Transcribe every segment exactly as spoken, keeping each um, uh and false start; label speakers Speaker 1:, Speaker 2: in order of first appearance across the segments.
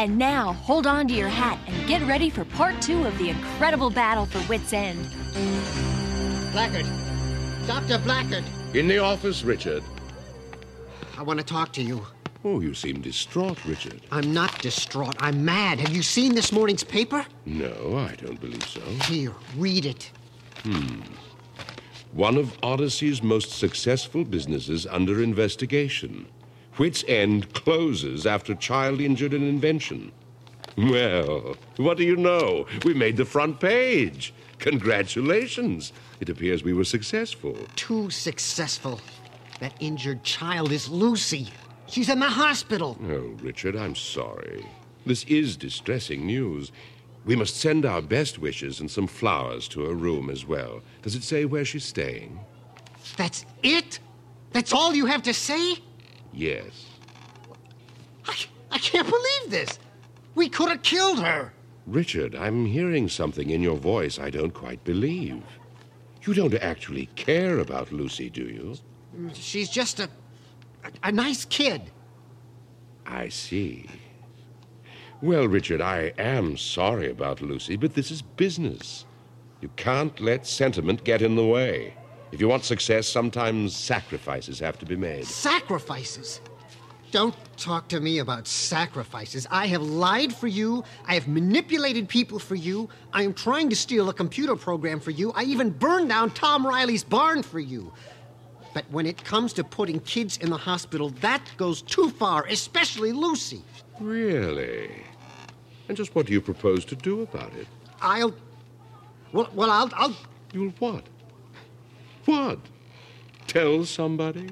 Speaker 1: And now, hold on to your hat and get ready for part two of the incredible battle for Wits End.
Speaker 2: Blackard. Doctor Blackard.
Speaker 3: In the office, Richard.
Speaker 2: I want to talk to you.
Speaker 3: Oh, you seem distraught, Richard.
Speaker 2: I'm not distraught. I'm mad. Have you seen this morning's paper?
Speaker 3: No, I don't believe so.
Speaker 2: Here, read it.
Speaker 3: Hmm. One of Odyssey's most successful businesses under investigation. Wits End closes after child injured an invention. Well, what do you know? We made the front page. Congratulations. It appears we were successful.
Speaker 2: Too successful. That injured child is Lucy. She's in the hospital.
Speaker 3: Oh, Richard, I'm sorry. This is distressing news. We must send our best wishes and some flowers to her room as well. Does it say where she's staying?
Speaker 2: That's it? That's all you have to say?
Speaker 3: Yes.
Speaker 2: I, I can't believe this. We could have killed her.
Speaker 3: Richard, I'm hearing something in your voice I don't quite believe. You don't actually care about Lucy, do you?
Speaker 2: She's just a, a, a nice kid.
Speaker 3: I see. Well, Richard, I am sorry about Lucy, but this is business. You can't let sentiment get in the way. If you want success, sometimes sacrifices have to be made.
Speaker 2: Sacrifices? Don't talk to me about sacrifices. I have lied for you. I have manipulated people for you. I am trying to steal a computer program for you. I even burned down Tom Riley's barn for you. But when it comes to putting kids in the hospital, that goes too far, especially Lucy.
Speaker 3: Really? And just what do you propose to do about it?
Speaker 2: I'll... Well, well I'll... I'll...
Speaker 3: You'll what? What? Tell somebody?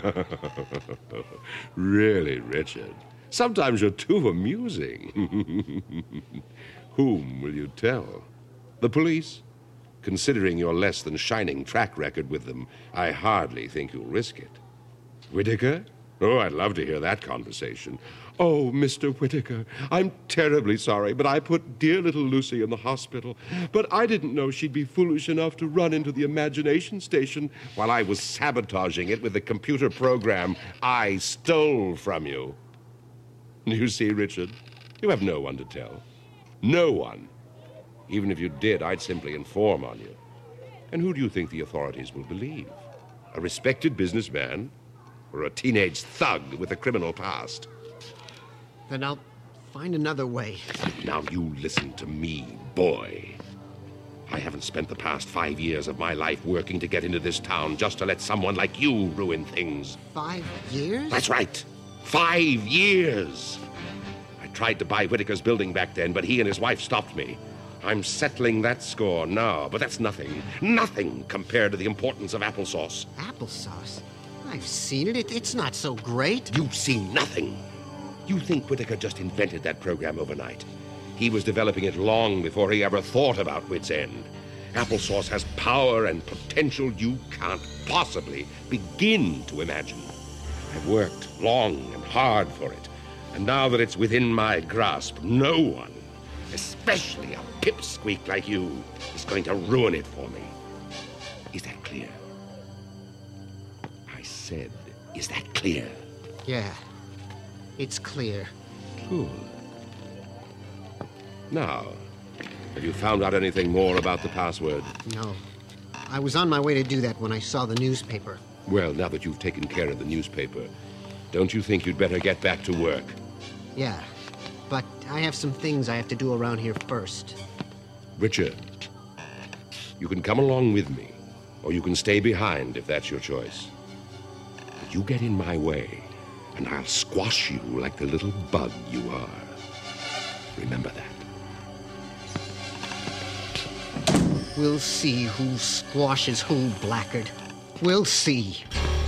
Speaker 3: Really, Richard. Sometimes you're too amusing. Whom will you tell? The police? Considering your less than shining track record with them, I hardly think you'll risk it. Whitaker? Oh, I'd love to hear that conversation. Oh, Mister Whitaker, I'm terribly sorry, but I put dear little Lucy in the hospital. But I didn't know she'd be foolish enough to run into the imagination station while I was sabotaging it with the computer program I stole from you. You see, Richard, you have no one to tell. No one. Even if you did, I'd simply inform on you. And who do you think the authorities will believe? A respected businessman? Or a teenage thug with a criminal past?
Speaker 2: Then I'll find another way.
Speaker 3: Now you listen to me, boy. I haven't spent the past five years of my life working to get into this town just to let someone like you ruin things.
Speaker 2: Five years?
Speaker 3: That's right. Five years. I tried to buy Whitaker's building back then, but he and his wife stopped me. I'm settling that score now, but that's nothing. Nothing compared to the importance of applesauce.
Speaker 2: Applesauce? I've seen it. it. It's not so great.
Speaker 3: You've seen nothing. You think Whitaker just invented that program overnight. He was developing it long before he ever thought about Wits End. Applesauce has power and potential you can't possibly begin to imagine. I've worked long and hard for it, and now that it's within my grasp, no one, especially a pipsqueak like you, is going to ruin it for me. Is that clear? I said, is that clear?
Speaker 2: Yeah, it's clear.
Speaker 3: Good. Now, have you found out anything more about the password?
Speaker 2: No. I was on my way to do that when I saw the newspaper.
Speaker 3: Well, now that you've taken care of the newspaper, don't you think you'd better get back to work?
Speaker 2: Yeah, but I have some things I have to do around here first.
Speaker 3: Richard, you can come along with me, or you can stay behind if that's your choice. But you get in my way, and I'll squash you like the little bug you are. Remember that.
Speaker 2: We'll see who squashes who, Blackard. We'll see.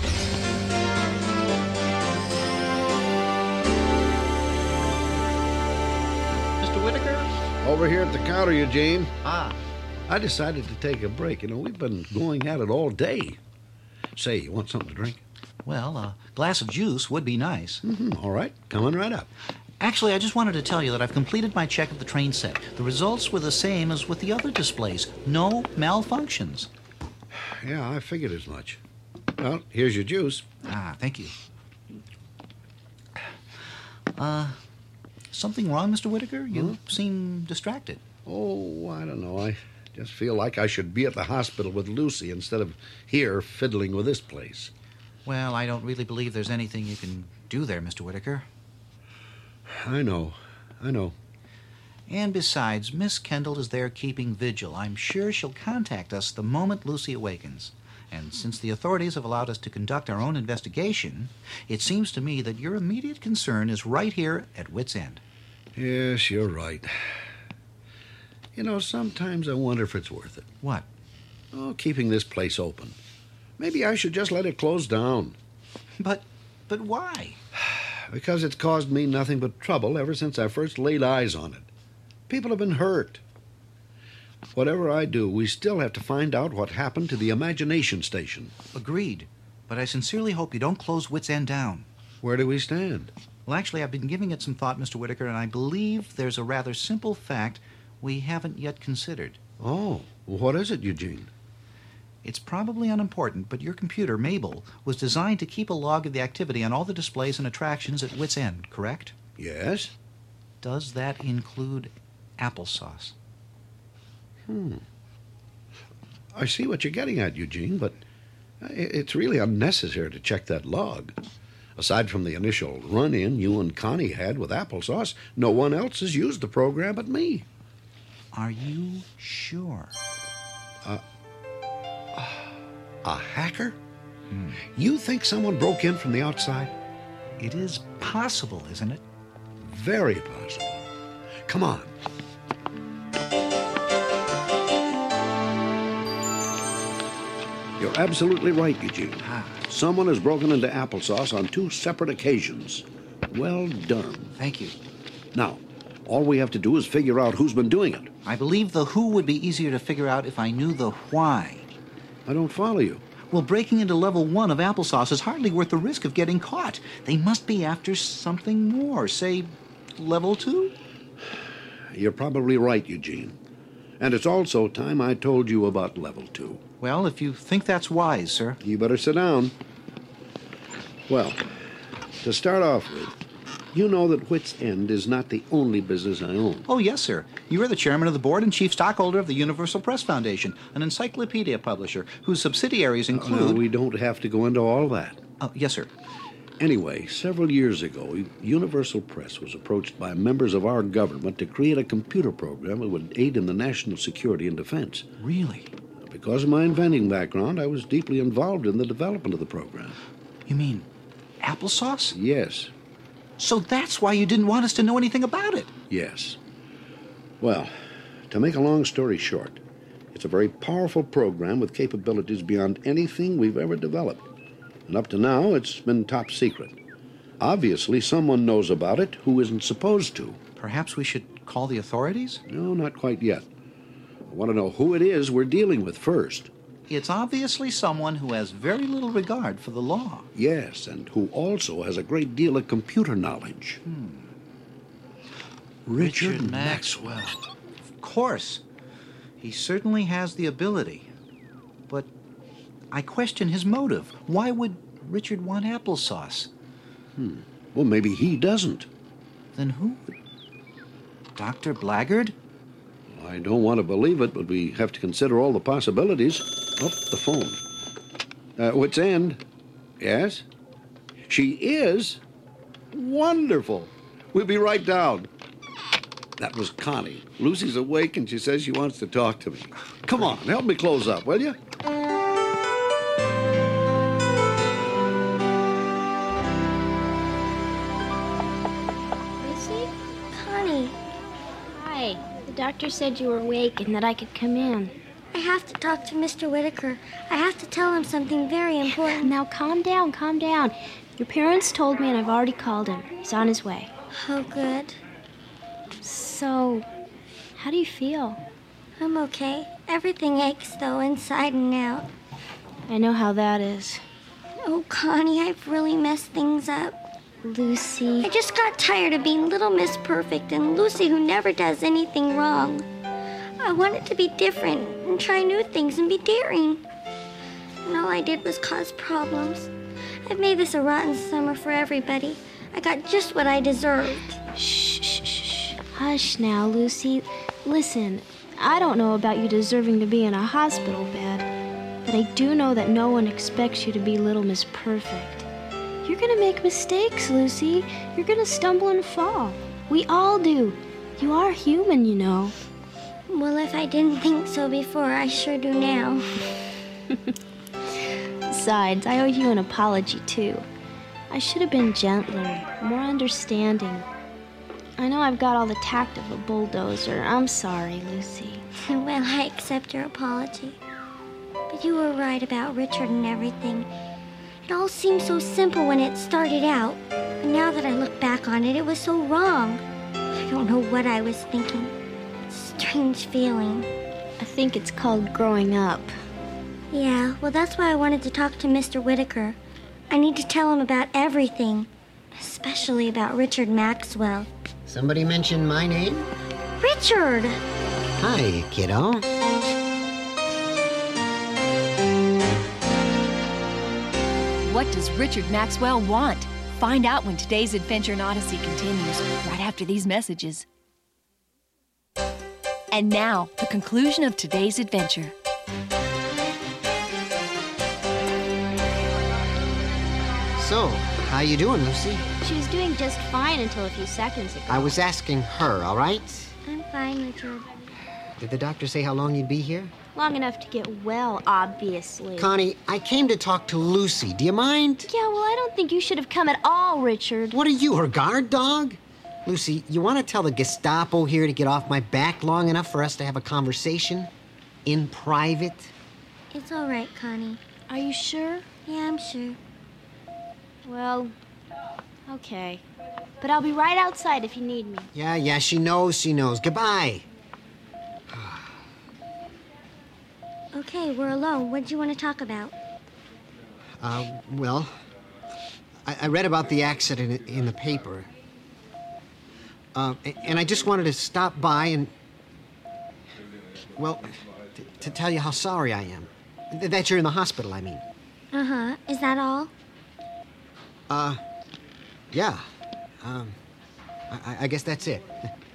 Speaker 4: Mister Whitaker?
Speaker 5: Over here at the counter, Eugene.
Speaker 4: Ah.
Speaker 5: I decided to take a break. You know, we've been going at it all day. Say, you want something to drink?
Speaker 4: Well, a glass of juice would be nice.
Speaker 5: Mm-hmm. All right, coming right up.
Speaker 4: Actually, I just wanted to tell you that I've completed my check of the train set. The results were the same as with the other displays. No malfunctions.
Speaker 5: Yeah, I figured as much. Well, here's your juice.
Speaker 4: Ah, thank you. Uh, Something wrong, Mister Whitaker? You huh? seem distracted.
Speaker 5: Oh, I don't know. I just feel like I should be at the hospital with Lucy instead of here fiddling with this place.
Speaker 4: Well, I don't really believe there's anything you can do there, Mister Whitaker.
Speaker 5: I know. I know.
Speaker 4: And besides, Miss Kendall is there keeping vigil. I'm sure she'll contact us the moment Lucy awakens. And since the authorities have allowed us to conduct our own investigation, it seems to me that your immediate concern is right here at Wits End.
Speaker 5: Yes, you're right. You know, sometimes I wonder if it's worth it.
Speaker 4: What?
Speaker 5: Oh, keeping this place open. Maybe I should just let it close down.
Speaker 4: But, but why?
Speaker 5: Because it's caused me nothing but trouble ever since I first laid eyes on it. People have been hurt. Whatever I do, we still have to find out what happened to the Imagination Station.
Speaker 4: Agreed. But I sincerely hope you don't close Wits End down.
Speaker 5: Where do we stand?
Speaker 4: Well, actually, I've been giving it some thought, Mister Whitaker, and I believe there's a rather simple fact we haven't yet considered.
Speaker 5: Oh, what is it, Eugene?
Speaker 4: It's probably unimportant, but your computer, Mabel, was designed to keep a log of the activity on all the displays and attractions at Wits End, correct?
Speaker 5: Yes.
Speaker 4: Does that include applesauce?
Speaker 5: Hmm. I see what you're getting at, Eugene, but it's really unnecessary to check that log. Aside from the initial run-in you and Connie had with applesauce, no one else has used the program but me.
Speaker 4: Are you sure?
Speaker 5: Uh, a hacker? Hmm. You think someone broke in from the outside?
Speaker 4: It is possible, isn't it?
Speaker 5: Very possible. Come on. You're absolutely right, Eugene.
Speaker 4: Ah.
Speaker 5: Someone has broken into applesauce on two separate occasions. Well done.
Speaker 4: Thank you.
Speaker 5: Now, all we have to do is figure out who's been doing it.
Speaker 4: I believe the who would be easier to figure out if I knew the why.
Speaker 5: I don't follow you.
Speaker 4: Well, breaking into level one of applesauce is hardly worth the risk of getting caught. They must be after something more, say, level two?
Speaker 5: You're probably right, Eugene. And it's also time I told you about level two.
Speaker 4: Well, if you think that's wise, sir.
Speaker 5: You better sit down. Well, to start off with, you know that Wits End is not the only business I own.
Speaker 4: Oh, yes, sir. You are the chairman of the board and chief stockholder of the Universal Press Foundation, an encyclopedia publisher whose subsidiaries include...
Speaker 5: Oh, no, we don't have to go into all that.
Speaker 4: Oh, yes, sir.
Speaker 5: Anyway, several years ago, Universal Press was approached by members of our government to create a computer program that would aid in the national security and defense.
Speaker 4: Really?
Speaker 5: Because of my inventing background, I was deeply involved in the development of the program.
Speaker 4: You mean applesauce?
Speaker 5: Yes.
Speaker 4: So that's why you didn't want us to know anything about it?
Speaker 5: Yes. Well, to make a long story short, it's a very powerful program with capabilities beyond anything we've ever developed. And up to now, it's been top secret. Obviously, someone knows about it who isn't supposed to.
Speaker 4: Perhaps we should call the authorities?
Speaker 5: No, not quite yet. I want to know who it is we're dealing with first.
Speaker 4: It's obviously someone who has very little regard for the law.
Speaker 5: Yes, and who also has a great deal of computer knowledge.
Speaker 4: Hmm.
Speaker 5: Richard,
Speaker 4: Richard
Speaker 5: Maxwell.
Speaker 4: Maxwell. Of course. He certainly has the ability. But I question his motive. Why would Richard want applesauce?
Speaker 5: Hmm. Well, maybe he doesn't.
Speaker 4: Then who? Doctor Blackguard?
Speaker 5: I don't want to believe it, but we have to consider all the possibilities. Oh, the phone. Uh, Wits End? Yes? She is? Wonderful. We'll be right down. That was Connie. Lucy's awake, and she says she wants to talk to me. Come on, help me close up, will you?
Speaker 6: Lucy? Connie. Hi. The doctor said you were awake and that I could come in. I have to talk to Mister Whitaker. I have to tell him something very important.
Speaker 7: Now calm down, calm down. Your parents told me and I've already called him. He's on his way.
Speaker 6: Oh, good.
Speaker 7: So, how do you feel?
Speaker 6: I'm okay. Everything aches, though, inside and out.
Speaker 7: I know how that is.
Speaker 6: Oh, Connie, I've really messed things up.
Speaker 7: Lucy.
Speaker 6: I just got tired of being Little Miss Perfect and Lucy who never does anything wrong. I wanted to be different and try new things and be daring. And all I did was cause problems. I've made this a rotten summer for everybody. I got just what I deserved.
Speaker 7: Shh, shh, shh. Hush now, Lucy. Listen, I don't know about you deserving to be in a hospital bed, but I do know that no one expects you to be Little Miss Perfect. You're gonna make mistakes, Lucy. You're gonna stumble and fall. We all do. You are human, you know.
Speaker 6: Well, if I didn't think so before, I sure do now.
Speaker 7: Besides, I owe you an apology, too. I should have been gentler, more understanding. I know I've got all the tact of a bulldozer. I'm sorry, Lucy.
Speaker 6: Well, I accept your apology. But you were right about Richard and everything. It all seemed so simple when it started out. But now that I look back on it, it was so wrong. I don't know what I was thinking. It's a strange feeling.
Speaker 7: I think it's called growing up.
Speaker 6: Yeah, well, that's why I wanted to talk to Mister Whitaker. I need to tell him about everything, especially about Richard Maxwell.
Speaker 2: Somebody mentioned my name?
Speaker 6: Richard!
Speaker 2: Hi, kiddo.
Speaker 1: What does Richard Maxwell want? Find out when today's adventure in Odyssey continues, right after these messages. And now, the conclusion of today's adventure.
Speaker 2: So, how you doing, Lucy?
Speaker 7: She was doing just fine until a few seconds ago.
Speaker 2: I was asking her, all right?
Speaker 6: I'm fine, Richard.
Speaker 2: Did the doctor say how long you'd be here?
Speaker 7: Long enough to get well, obviously.
Speaker 2: Connie, I came to talk to Lucy. Do you mind?
Speaker 7: Yeah, well, I don't think you should have come at all, Richard.
Speaker 2: What are you, her guard dog? Lucy, you want to tell the Gestapo here to get off my back long enough for us to have a conversation? In private?
Speaker 6: It's all right, Connie.
Speaker 7: Are you sure?
Speaker 6: Yeah, I'm sure.
Speaker 7: Well, okay. But I'll be right outside if you need me.
Speaker 2: Yeah, yeah, she knows, she knows. Goodbye.
Speaker 6: Okay, we're alone. What do you want to talk about?
Speaker 2: Uh, well, I, I read about the accident in the paper. Uh, and I just wanted to stop by and, well, t- to tell you how sorry I am. Th- that you're in the hospital, I mean.
Speaker 6: Uh-huh. Is that all?
Speaker 2: Uh, yeah. Um, I, I guess that's it.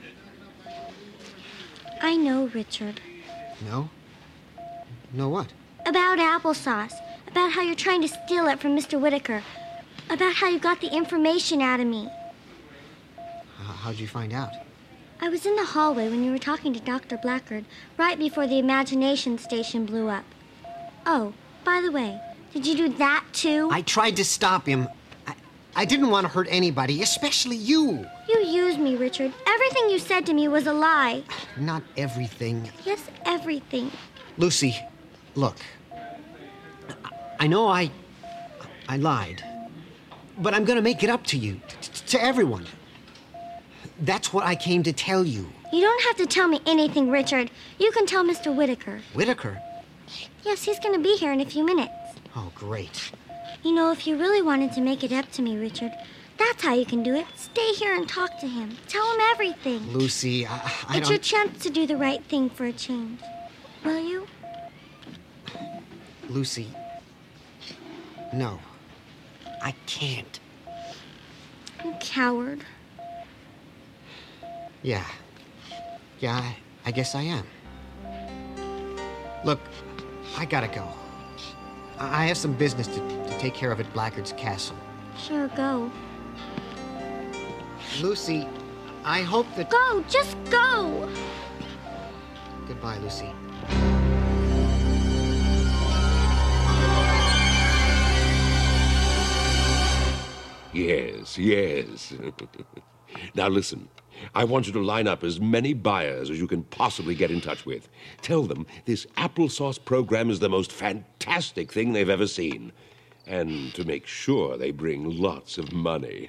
Speaker 6: I know, Richard.
Speaker 2: No? No what?
Speaker 6: About applesauce. About how you're trying to steal it from Mister Whitaker. About how you got the information out of me.
Speaker 2: Uh, how'd you find out?
Speaker 6: I was in the hallway when you were talking to Doctor Blackard right before the imagination station blew up. Oh, by the way, did you do that too?
Speaker 2: I tried to stop him. I, I didn't want to hurt anybody, especially you.
Speaker 6: You used me, Richard. Everything you said to me was a lie.
Speaker 2: Not everything.
Speaker 6: Yes, everything.
Speaker 2: Lucy, look. I know I... I lied. But I'm gonna make it up to you. T- to everyone. That's what I came to tell you.
Speaker 6: You don't have to tell me anything, Richard. You can tell Mister Whitaker.
Speaker 2: Whitaker?
Speaker 6: Yes, he's gonna be here in a few minutes.
Speaker 2: Oh, great.
Speaker 6: You know, if you really wanted to make it up to me, Richard, that's how you can do it. Stay here and talk to him. Tell him everything.
Speaker 2: Lucy, I, I
Speaker 6: It's
Speaker 2: don't...
Speaker 6: your chance to do the right thing for a change. Will you?
Speaker 2: Lucy, no. I can't.
Speaker 6: You coward.
Speaker 2: Yeah. Yeah, I, I guess I am. Look, I gotta go. I I have some business to, to take care of at Blackard's castle.
Speaker 6: Sure, go.
Speaker 2: Lucy, I hope that...
Speaker 6: Go! Just go!
Speaker 2: Goodbye, Lucy.
Speaker 3: Yes, yes. Now listen, I want you to line up as many buyers as you can possibly get in touch with. Tell them this applesauce program is the most fantastic thing they've ever seen. And to make sure they bring lots of money.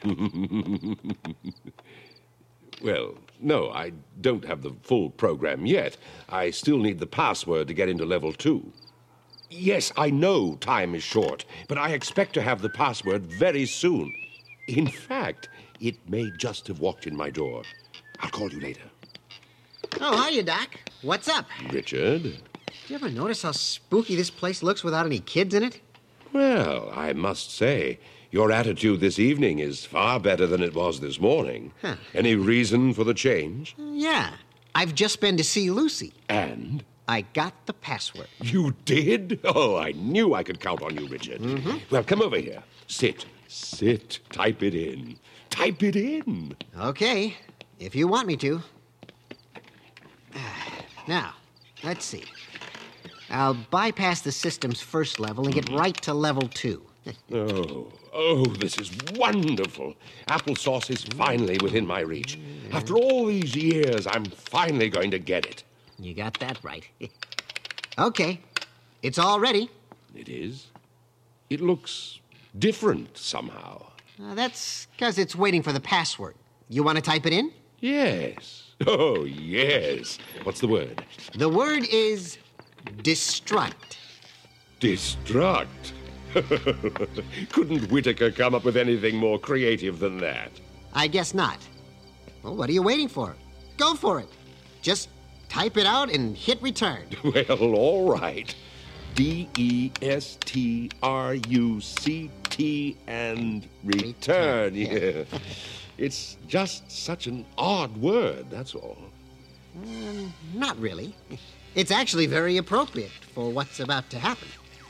Speaker 3: Well, no, I don't have the full program yet. I still need the password to get into level two. Yes, I know time is short, but I expect to have the password very soon. In fact, it may just have walked in my door. I'll call you later.
Speaker 2: Oh, hiya, Doc. What's up?
Speaker 3: Richard?
Speaker 2: Did you ever notice how spooky this place looks without any kids in it?
Speaker 3: Well, I must say, Your attitude this evening is far better than it was this morning.
Speaker 2: Huh.
Speaker 3: Any reason for the change?
Speaker 2: Yeah. I've just been to see Lucy.
Speaker 3: And?
Speaker 2: I got the password.
Speaker 3: You did? Oh, I knew I could count on you, Richard.
Speaker 2: Mm-hmm.
Speaker 3: Well, come over here. Sit. Sit. Type it in. Type it in.
Speaker 2: Okay, if you want me to. Now, let's see. I'll bypass the system's first level and get right to level two.
Speaker 3: Oh, oh, this is wonderful. Applesauce is finally within my reach. After all these years, I'm finally going to get it.
Speaker 2: You got that right. Okay, it's all ready.
Speaker 3: It is? It looks different somehow.
Speaker 2: Uh, that's because it's waiting for the password. You want to type it in?
Speaker 3: Yes. Oh, yes. What's the word?
Speaker 2: The word is destruct.
Speaker 3: Destruct? Couldn't Whitaker come up with anything more creative than that?
Speaker 2: I guess not. Well, what are you waiting for? Go for it. Just type it out and hit return.
Speaker 3: Well, all right. D E S T R U C T and return. Yeah. It's just such an odd word, that's all.
Speaker 2: Um, not really. It's actually very appropriate for what's about to happen.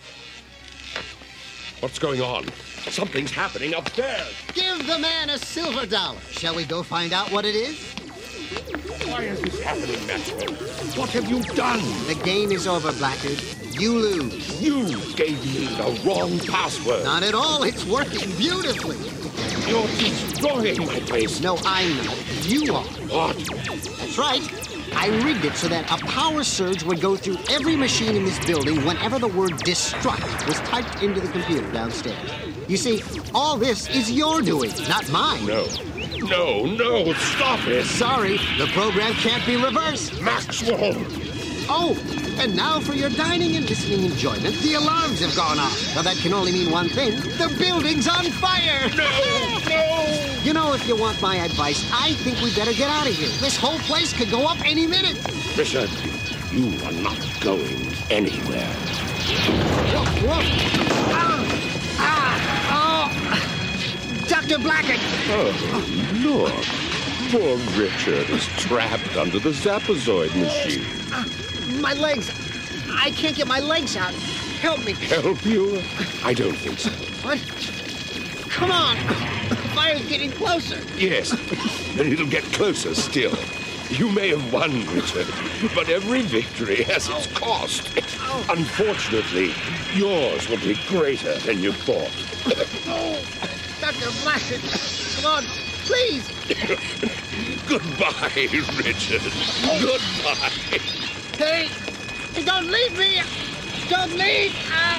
Speaker 3: What's going on? Something's happening upstairs.
Speaker 2: Give the man a silver dollar. Shall we go find out what it is?
Speaker 3: Why is this happening, Maxwell? What have you done?
Speaker 2: The game is over, Blackard. You lose.
Speaker 3: You gave me the wrong password.
Speaker 2: Not at all. It's working beautifully.
Speaker 3: You're destroying my place.
Speaker 2: No, I'm not. You are.
Speaker 3: What?
Speaker 2: That's right. I rigged it so that a power surge would go through every machine in this building whenever the word destruct was typed into the computer downstairs. You see, all this is your doing, not mine.
Speaker 3: No. No, no, stop it.
Speaker 2: Sorry, the program can't be reversed.
Speaker 3: Maxwell!
Speaker 2: Oh, and now for your dining and listening enjoyment, the alarms have gone off. Now that can only mean one thing. The building's on fire!
Speaker 3: No, no!
Speaker 2: You know, if you want my advice, I think we better get out of here. This whole place could go up any minute.
Speaker 3: Richard, you are not going anywhere.
Speaker 2: Whoa, whoa. Ah, ah, oh. Doctor Blackard!
Speaker 3: Oh, look. Poor Richard is trapped under the Zapazoid machine.
Speaker 2: Ah, my legs. I can't get my legs out. Help me.
Speaker 3: Help you? I don't think so.
Speaker 2: What? Come on. The fire's getting closer.
Speaker 3: Yes, and it'll get closer still. You may have won, Richard, but every victory has its cost. Unfortunately, yours will be greater than you thought.
Speaker 2: Oh, Doctor Blackard, come on, please.
Speaker 3: Goodbye, Richard. Goodbye.
Speaker 2: Hey, hey, don't leave me. Don't leave. Ah.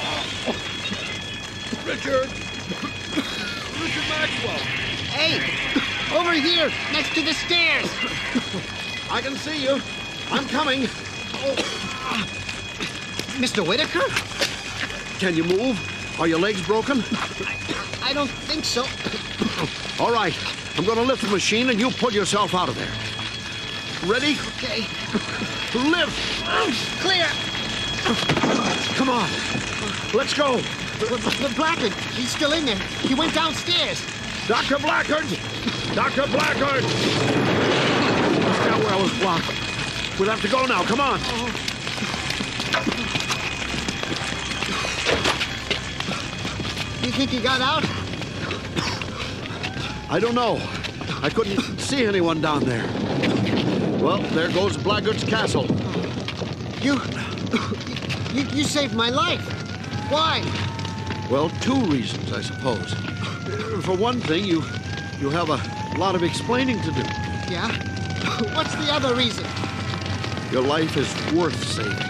Speaker 5: Richard! Richard Maxwell!
Speaker 2: Hey, over here, next to the stairs.
Speaker 5: I can see you. I'm coming.
Speaker 2: Oh. Mister Whitaker?
Speaker 5: Can you move? Are your legs broken?
Speaker 2: I don't think so.
Speaker 5: All right. I'm going to lift the machine and you pull yourself out of there. Ready?
Speaker 2: Okay.
Speaker 5: Lift!
Speaker 2: Clear.
Speaker 5: Come on. Let's go.
Speaker 2: But Blackard, he's still in there. He went downstairs.
Speaker 5: Doctor Blackard! Doctor Blackard! The stairwell is blocked. We'll have to go now. Come on.
Speaker 2: You think he got out?
Speaker 5: I don't know. I couldn't see anyone down there. Well, there goes Blackguard's castle.
Speaker 2: You, you, you saved my life. Why?
Speaker 5: Well, two reasons, I suppose. For one thing, you you have a lot of explaining to do.
Speaker 2: Yeah? What's the other reason?
Speaker 5: Your life is worth saving.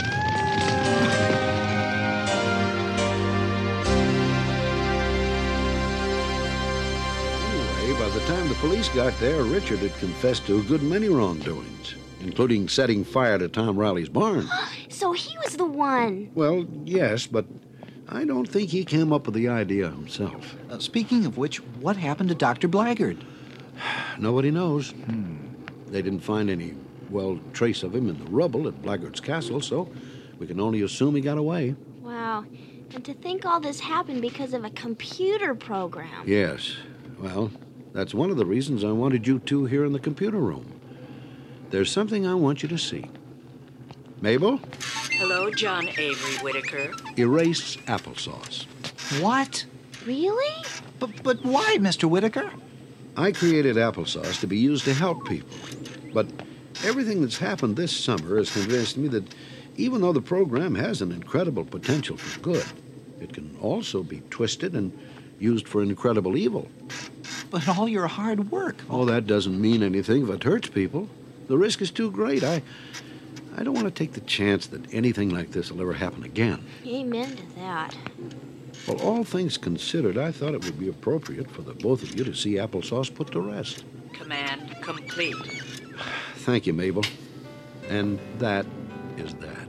Speaker 5: Anyway, by the time the police got there, Richard had confessed to a good many wrongdoings, including setting fire to Tom Riley's barn.
Speaker 7: So he was the one.
Speaker 5: Well, yes, but I don't think he came up with the idea himself.
Speaker 4: Uh, speaking of which, what happened to Doctor Blackard?
Speaker 5: Nobody knows. Hmm. They didn't find any, well, trace of him in the rubble at Blackguard's castle, so we can only assume he got away.
Speaker 7: Wow. And to think all this happened because of a computer program.
Speaker 5: Yes. Well, that's one of the reasons I wanted you two here in the computer room. There's something I want you to see. Mabel?
Speaker 8: Hello, John Avery Whitaker.
Speaker 5: Erase applesauce.
Speaker 4: What?
Speaker 7: Really?
Speaker 4: But, but why, Mister Whitaker?
Speaker 5: I created applesauce to be used to help people. But everything that's happened this summer has convinced me that even though the program has an incredible potential for good, it can also be twisted and used for incredible evil.
Speaker 4: But all your hard work.
Speaker 5: Oh, that doesn't mean anything if it hurts people. The risk is too great. I I don't want to take the chance that anything like this will ever happen again.
Speaker 7: Amen to that.
Speaker 5: Well, all things considered, I thought it would be appropriate for the both of you to see applesauce put to rest.
Speaker 8: Command complete.
Speaker 5: Thank you, Mabel. And that is that.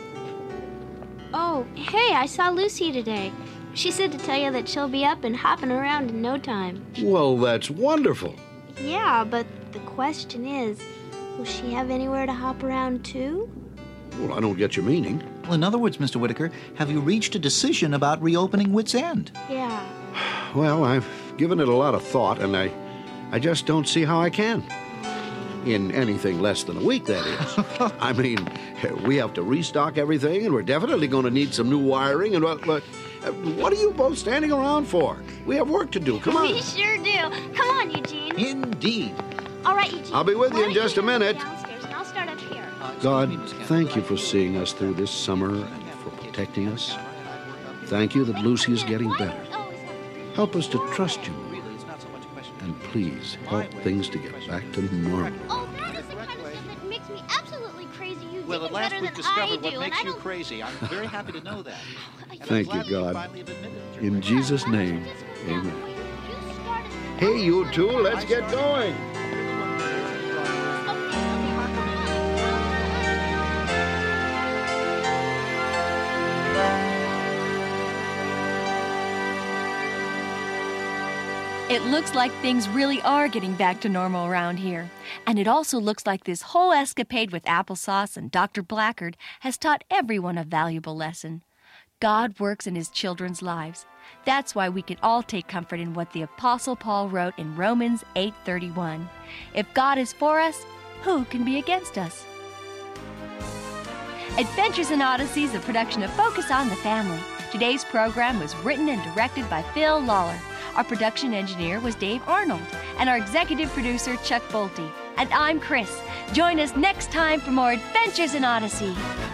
Speaker 7: Oh, hey, I saw Lucy today. She said to tell you that she'll be up and hopping around in no time.
Speaker 5: Well, that's wonderful.
Speaker 7: Yeah, but the question is, will she have anywhere to hop around too?
Speaker 5: Well, I don't get your meaning.
Speaker 4: Well, in other words, Mister Whitaker, have you reached a decision about reopening Wits End?
Speaker 7: Yeah.
Speaker 5: Well, I've given it a lot of thought, and I, I just don't see how I can. In anything less than a week, that is. I mean, we have to restock everything, and we're definitely going to need some new wiring. And what, what, what are you both standing around for? We have work to do. Come on.
Speaker 7: We sure do. Come on, Eugene.
Speaker 4: Indeed.
Speaker 7: All right, Eugene.
Speaker 5: I'll be with you
Speaker 7: Why
Speaker 5: in
Speaker 7: don't
Speaker 5: just a
Speaker 7: head
Speaker 5: minute.
Speaker 7: Downstairs, and I'll start up here.
Speaker 5: God, thank you for seeing us through this summer and for protecting us. Thank you that Lucy is getting better. Help us to trust you more. And please help things to get back to normal.
Speaker 7: Oh, that is the kind of stuff that makes me absolutely crazy. You
Speaker 4: Well,
Speaker 7: dig
Speaker 4: at
Speaker 7: it
Speaker 4: last
Speaker 7: better
Speaker 4: we've
Speaker 7: than
Speaker 4: discovered
Speaker 7: I
Speaker 4: what
Speaker 7: do, and
Speaker 4: makes
Speaker 7: I
Speaker 4: you
Speaker 7: don't-
Speaker 4: crazy. I'm very happy to know that. And I'm
Speaker 5: Thank you,
Speaker 4: glad that you
Speaker 5: God.
Speaker 4: finally have admitted that
Speaker 5: In
Speaker 4: you're right.
Speaker 5: Jesus' name, amen. Hey, you two, let's get going.
Speaker 1: It looks like things really are getting back to normal around here. And it also looks like this whole escapade with applesauce and Doctor Blackard has taught everyone a valuable lesson. God works in his children's lives. That's why we can all take comfort in what the Apostle Paul wrote in Romans eight thirty-one. If God is for us, who can be against us? Adventures in Odyssey is a production of Focus on the Family. Today's program was written and directed by Phil Lawler. Our production engineer was Dave Arnold, and our executive producer, Chuck Bolte. And I'm Chris. Join us next time for more Adventures in Odyssey.